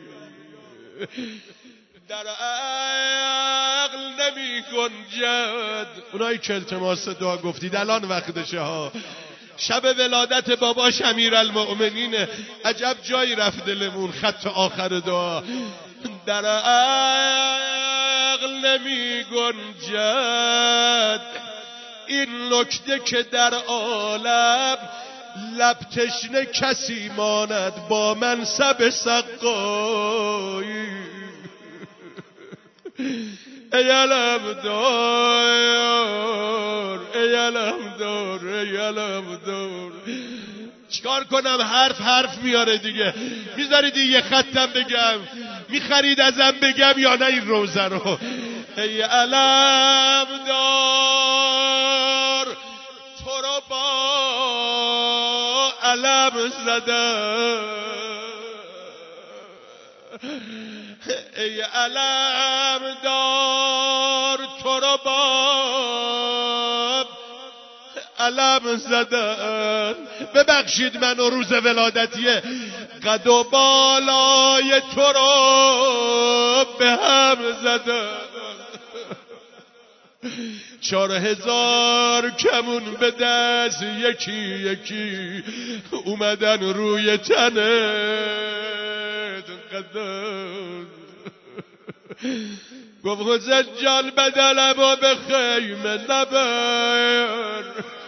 در عقل نمی گنجد. اونایی که التماس دعا گفتید الان وقتشه ها. شب ولادت باباش امیرالمؤمنینه. عجب جایی رفت دلمون. خط آخر دعا. در عقل نمی گنجد این نکته که در عالم لب تشنه کسی ماند با منصب سقایی. ای علمدار، ای علمدار، ای علمدار. چیکار کنم؟ حرف حرف میاره دیگه. میذارید یه خطم بگم؟ میخرید ازم بگم یا نه این روزه رو؟ ای علمدار، تو رو با علم زدم. ای علمدار، تو رو با علم زدن. ببخشید منو روز ولادتیه قد و بالای تو رو به هم زدن. چهار هزار کمون به دست یکی یکی اومدن روی تنت قدر. گفت حسین جان بدلم و به خیمه نبر.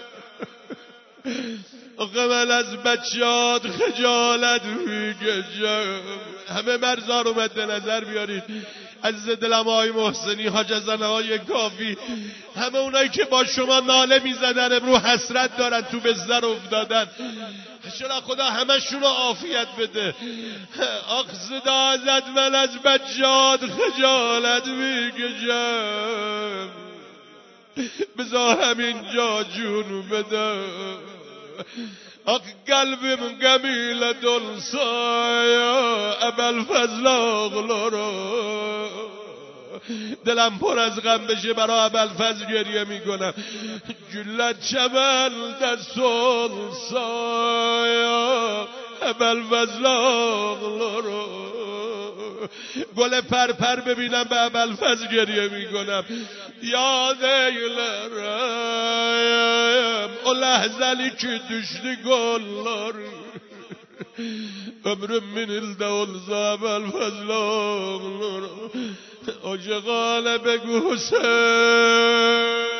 آخه من از بچه‌ات خجالت میکشم. همه مرزا رو مد نظر بیارید، عزیز دلم آقای محسنی، حاج حسن آقای کافی، همه اونایی که با شما ناله میزدن امرو حسرت دارن، تو بستر افتادن. چرا خدا همشون رو عافیت بده. آخ صدا ازت من از بچه‌ات خجالت میکشم، بذار همینجا جون بده. آخ قلبم گمیل دلسایا ابوالفضل آقلارا، دلم پر از غم بشه برای ابوالفضل گریه میکنم. جلت چمن در سلسایا ابوالفضل آقلارا، گل پرپر ببینم به ابوالفضل گریه میکنم. یاد ایلرم o ləhzəli ki düşdü qollar, ömrümün ildə olsa Əbəlfəzl ağlar. Ocaq alə bəqü Hüseyin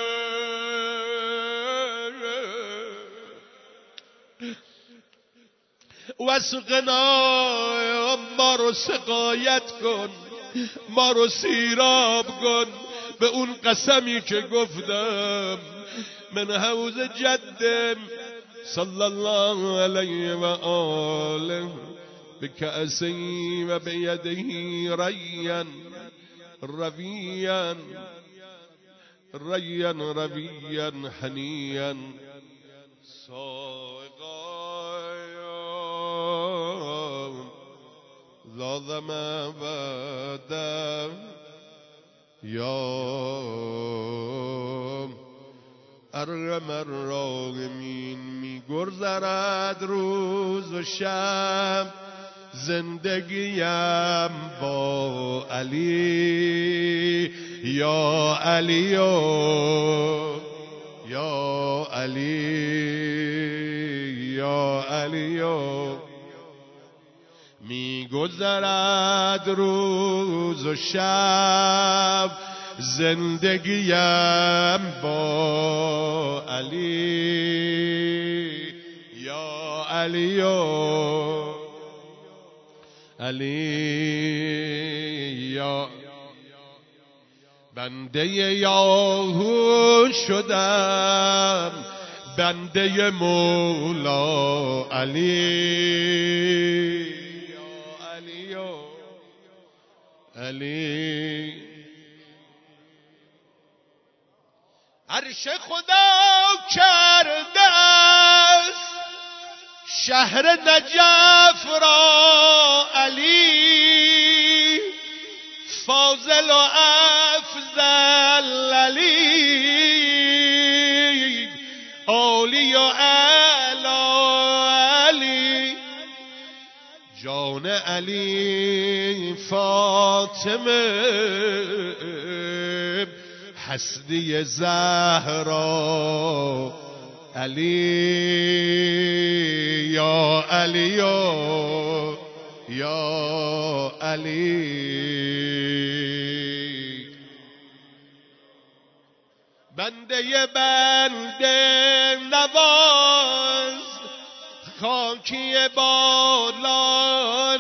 واسقنا ما رو سقایت کن، ما رو سیراب کن به اون قسمی که گفتم. من حوض جدم صلی الله علیه و آله بکأسی و بیدهی ریا رویا ریا رویا حنیا سائقا ذاذم ودم یا ارم الراغمین. می گذرد روز و شب زندگیم با علی، یا علی یا علی یا علی. می گذرد روز و شب زندگیم با علی، یا علی علی یا. بنده یاهو شدم، بنده مولا علی، یا علی علی. عرش خدا کرده است شهر نجف را علی، فاضل و افضل علی، عالی و اعلی علی. جان علی فاطمه هستی زهرا علی، یا علی یا علی. بنده بنده نواز خاکی بالا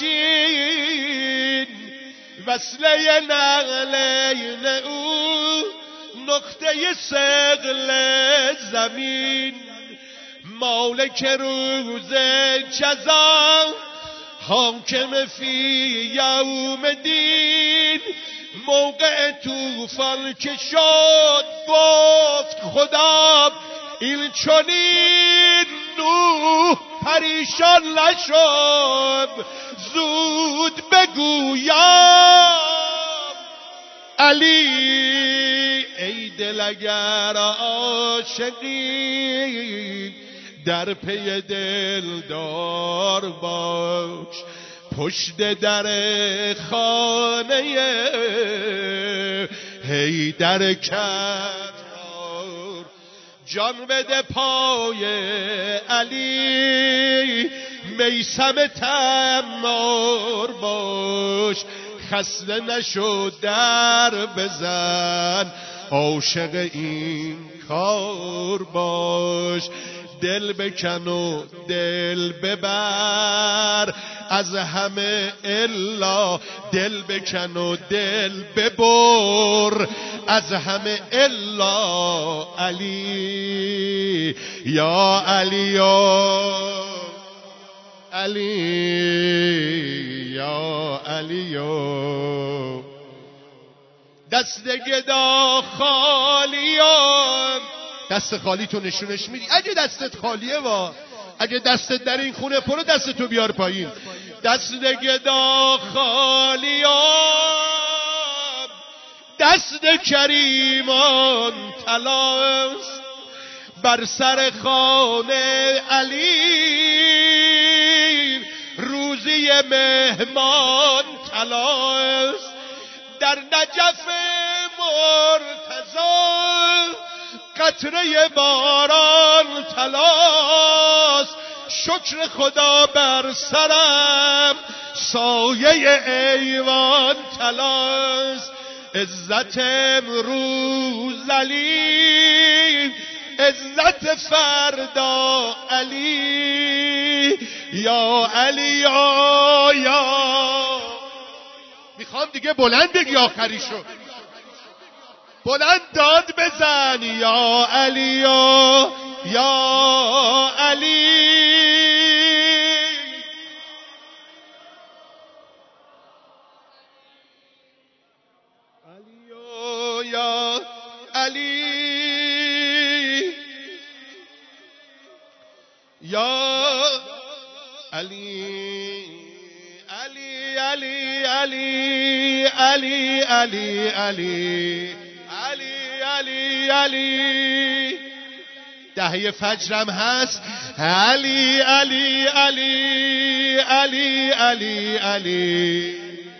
نشین، وصله نقلین او نقطه ثقل زمین، مالک روز جزا حاکم فی یوم دین. موقع طوفان که شد گفت خدا این چنین، نوح پریشان نشد زود بگویم علی. ای دل اگر عاشقی در پی دلدار باش، پشت در خانه حیدر کرار، جان بده پای علی، میثم تمار باش، خسته نشو در بزن، عاشق این کار باش. دل بکن و دل ببر از همه الا، دل بکن و دل ببر از همه الا علی. یا علی یا علی یا علی یا. دست گدا خالیان، دست خالی تو نشونش میدی. اگه دستت خالیه وا، اگه دستت در این خونه پره دستتو بیار پایین. دست گدا خالیان، دست کریمان طلاست، بر سر خانه علی روزی مهمان طلاست. در نجف مرتضی قطره باران طلاست. شکر خدا بر سرم سایه ایوان طلاست. عزت امروز علی، عزت فردا علی. یا علی یا یا. میخوام دیگه بلند بگی آخریشو، بلند داد بزن. یا علی یا یا علی. علی یا یا علی. یا علی علی علی علی علی علی علی علی علی. دهه فجرم هست. علی علی علی علی علی علی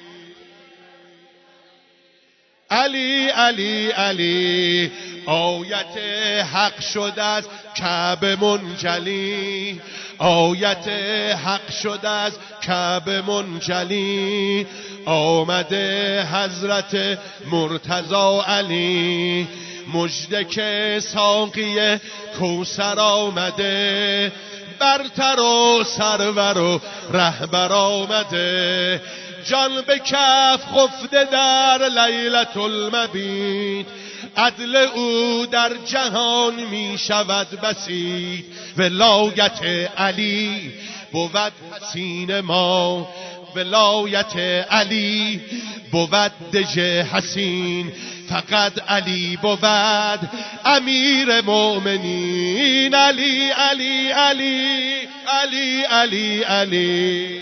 علی علی علی. آیت حق شد از کعبه منجلی، آیت حق شد از کعبه منجلی. آمده حضرت مرتضی علی، مژده که ساقی کوثر آمده، برتر و سرور و رهبر آمده. جان به کف خفته در لیلة المبیت، عدل او در جهان می شود بسیط. ولایت علی بود حسین ما، ولایت علی بود دژ حسین. فقط علی بود امیر مؤمنین. علی علی علی علی علی علی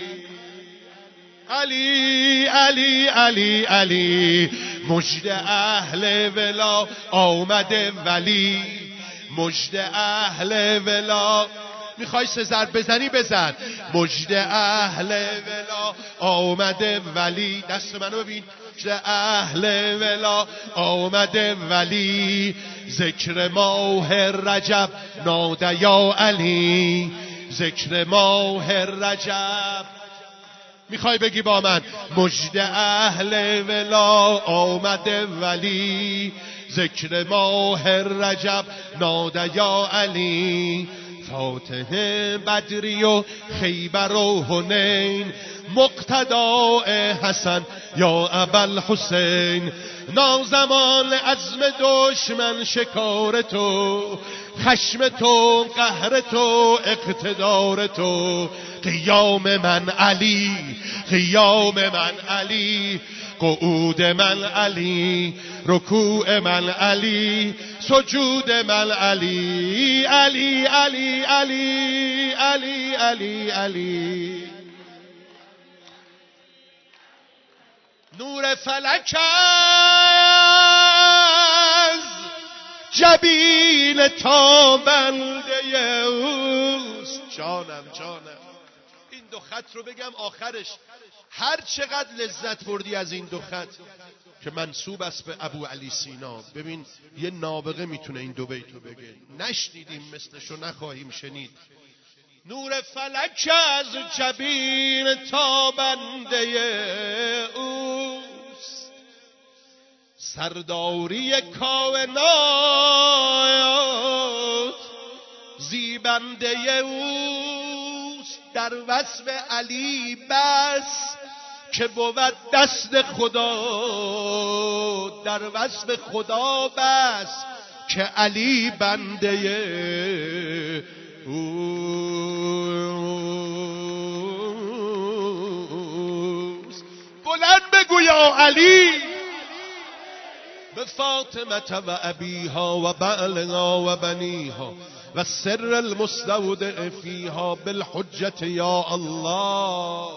علی علی علی علی. مجد اهل ولا آمده ولی، مجد اهل ولا. میخوای سزر بزنی بزن. مجد اهل ولا آمده ولی. دست منو ببین. مجد اهل ولا آمده ولی، ذکر ماه رجب ناده یا علی، ذکر ماه رجب. میخوای بگی با من. مجد اهل ولا آمده ولی، ذکر ماه رجب ناده یا علی. فاتح بدری و خیبر و حنین، مقتداء حسن یا ابوالحسین. نازمان عزم دشمن شکار تو، خشم تو قهر تو اقتدار تو. قیام من علی، قیام من علی، قعود من علی، رکوع من علی، سجود من علی. علی علی علی علی علی علی. نور فلک از جبین تابنده اوست. جانم جانم. این دو خط رو بگم آخرش. هر چقدر لذت بردی از این دو خط که منسوب است به ابو علی سینا. ببین یه نابغه میتونه این دو بیتو بگه. نشنیدیم مثلشو، نخواهیم شنید. نور فلک از جبین تابنده او، سرداری کائنات زیبنده اوست، در وصف علی بس که بود دست خدا، در وصف خدا بس که علی بنده اوست. بلند بگو یا علی به فاطمه و ابیها و بعلها و بنیها و سر المستودع فیها بالحجة یا الله.